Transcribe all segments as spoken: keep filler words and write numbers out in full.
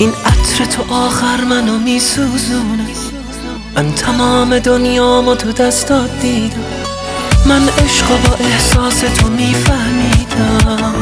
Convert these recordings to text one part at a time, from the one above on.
این عطر تو آخر منو میسوزونه. من تمام دنیامو تو دستات دیدم، من عشقو با احساس تو میفهمیدم.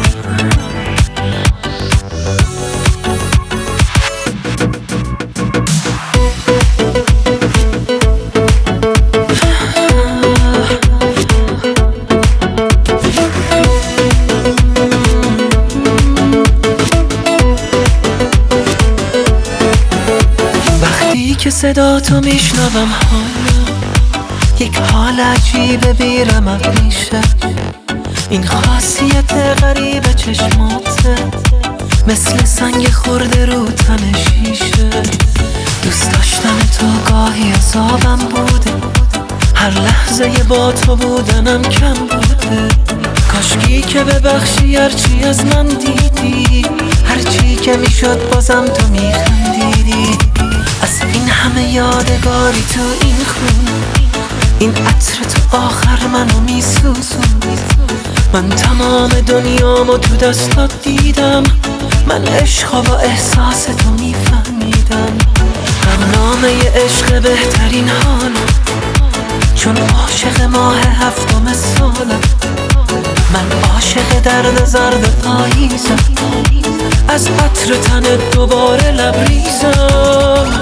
که صدا تو میشنوم حالا یک حال عجیبه بیرم میشه. این خاصیت غریب چشماته مثل سنگ خورده رو تن شیشه. دوست داشتن تو گاهی عذابم بوده، هر لحظه با تو بودنم کم بوده. کاشکی که ببخشی هرچی از من دیدی، هرچی که میشد بازم تو میخندیدی. از این همه یادگاری تو این خونه، این عطر تو آخر منو میسوزون. من تمام دنیامو تو دستات دیدم، من عشقو با احساس تو میفهمیدم. غمنامه عشق بهترین حالم، چون عاشق ماه هفتم سالم. من عاشق درد زرد پاییزم، از عطر تنت دوباره لبریزم.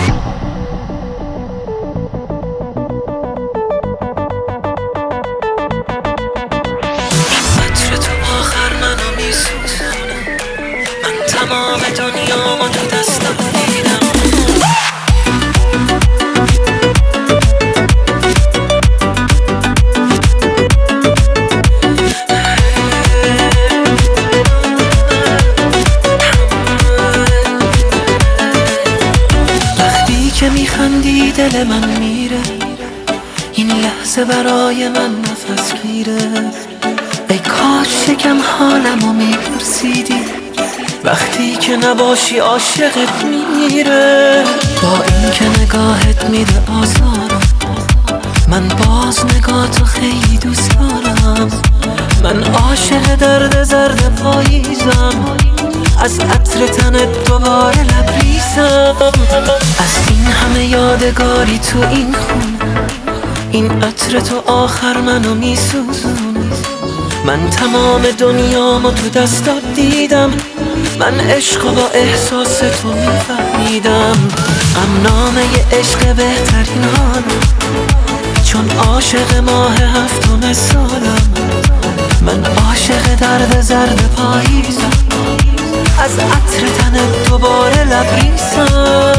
عطر تو آخر منو میسوزونه، من تمام دنیامو تو دستم دیدم. که میخندی دل من میره، این لحظه برای من نفس گیره. ای کاش یکم حالمو میپرسیدی، وقتی که نباشی عاشقت میره. با این که نگاهت میده آزارم، من باز نگاه تو خیلی دوست دارم. من عاشق درد زرد پاییزم، از عطر تنت دوباره لبریزم. از این همه یادگاری تو این خونه، این عطر تو آخر منو میسوزونه. من تمام دنیامو تو دستات دیدم، من عشقو با احساس تو میفهمیدم. غمنامه عشق بهترین حالم، چون عاشق ماه هفتم سالم. من عاشق درد زرد پاییزم، از عطر تنت دوباره لبریزم.